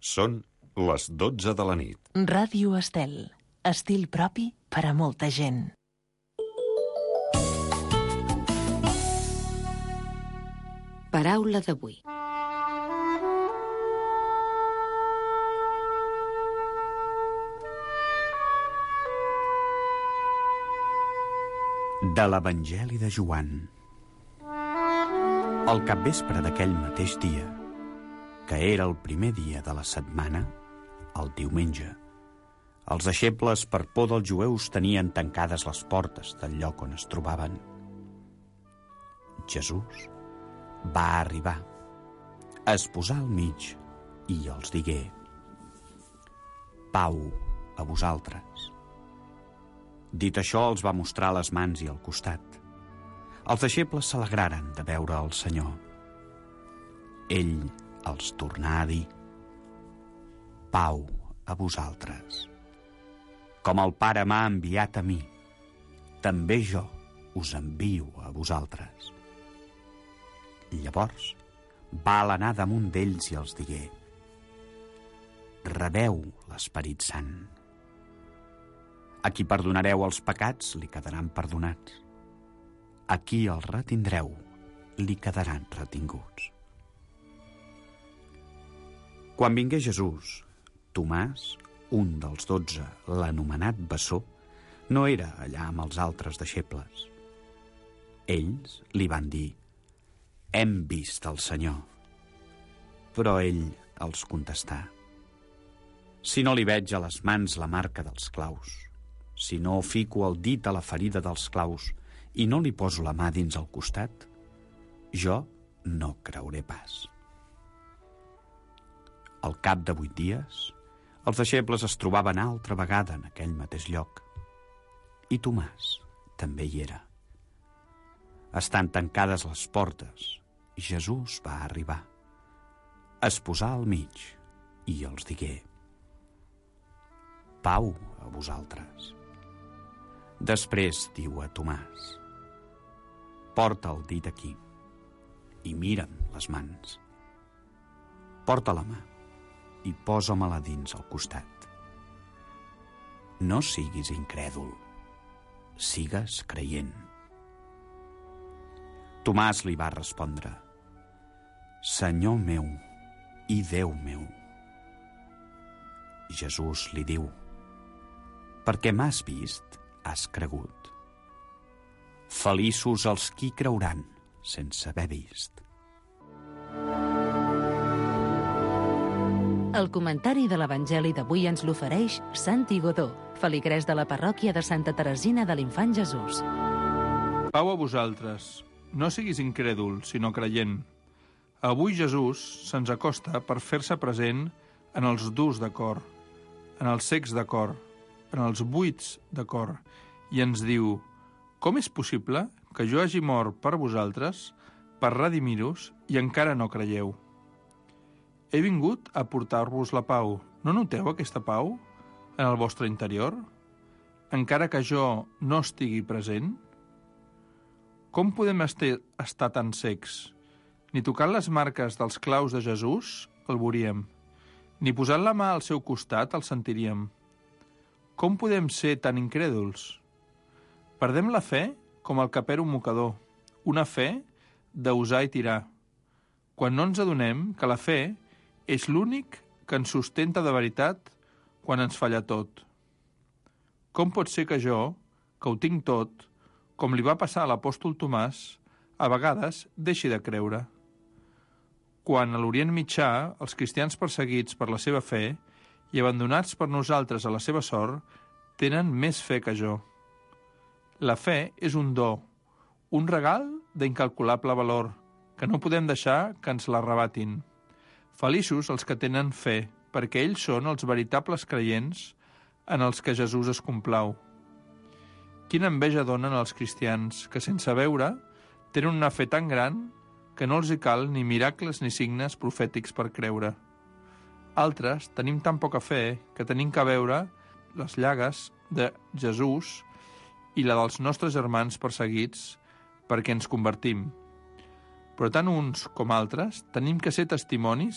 Són les 12 de la nit. Ràdio Estel. Estil propi per a molta gent. Paraula d'avui. De l'Evangeli de Joan. Al capvespre d'aquell mateix dia, que era el primer dia de la setmana, el diumenge, els deixebles, per por dels jueus, tenien tancades les portes del lloc on es trobaven. Jesús va arribar, es posà al mig i els digué: Pau a vosaltres. Dit això, els va mostrar les mans i el costat. Els deixebles s'alegraren de veure el Senyor. Ell els tornà a dir: Pau a vosaltres. Com el Pare m'ha enviat a mi, també jo us envio a vosaltres. Llavors va alenar damunt d'ells i els digué: Rebeu l'Esperit Sant. A qui perdonareu els pecats, li quedaran perdonats. A qui els retindreu, li quedaran retinguts. Quan vingué Jesús, Tomàs, un dels 12, l'anomenat bessó, no era allà amb els altres deixebles. Ells li van dir: Hem vist el Senyor. Però ell els contestà: Si no li veig a les mans la marca dels claus, si no fico el dit a la ferida dels claus i no li poso la mà dins el costat, jo no creuré pas. Al cap de 8 dies, els deixebles es trobaven altra vegada en aquell mateix lloc, i Tomàs també hi era. Estant tancades les portes, Jesús va arribar, es posà al mig i els digué: Pau a vosaltres. Després diu a Tomàs: Porta el dit aquí i mira'm les mans. Porta la mà i posa-me-la dins el costat. No siguis incrèdul, sigues creient. Tomàs li va respondre: Senyor meu i Déu meu. Jesús li diu: Perquè m'has vist, has cregut. Feliços els qui creuran sense haver vist. El comentari de l'Evangeli d'avui ens l'ofereix Santi Godó, feligrès de la parròquia de Santa Teresina de l'Infant Jesús. Pau a vosaltres. No siguis incrèdul, sinó creient. Avui Jesús se'ns acosta per fer-se present en els durs de cor, en els cecs de cor, en els buits de cor, i ens diu: Com és possible que jo hagi mort per vosaltres, per redimir-vos, i encara no creieu? He vingut a portar-vos la pau. No noteu aquesta pau en el vostre interior? Encara que jo no estigui present? Com podem estar tan secs? Ni tocant les marques dels claus de Jesús el veuríem, ni posant la mà al seu costat el sentiríem. Com podem ser tan incrèduls? Perdem la fe com el capero mocador, una fe d'usar i tirar, quan no ens adonem que la fe és l'únic que ens sustenta de veritat quan ens falla tot. Com pot ser que jo, que ho tinc tot, com li va passar a l'apòstol Tomàs, a vegades deixi de creure? Quan a l'Orient Mitjà els cristians perseguits per la seva fe i abandonats per nosaltres a la seva sort tenen més fe que jo. La fe és un do, un regal d'incalculable valor, que no podem deixar que ens l'arrebatin. Feliços els que tenen fe, perquè ells són els veritables creients en els que Jesús es complau. Quina enveja donen els cristians, que sense veure tenen una fe tan gran que no els hi cal ni miracles ni signes profètics per creure. Altres tenim tan poca fe que tenim que veure les llagues de Jesús i la dels nostres germans perseguits perquè ens convertim. Però tant uns com altres tenim que ser testimonis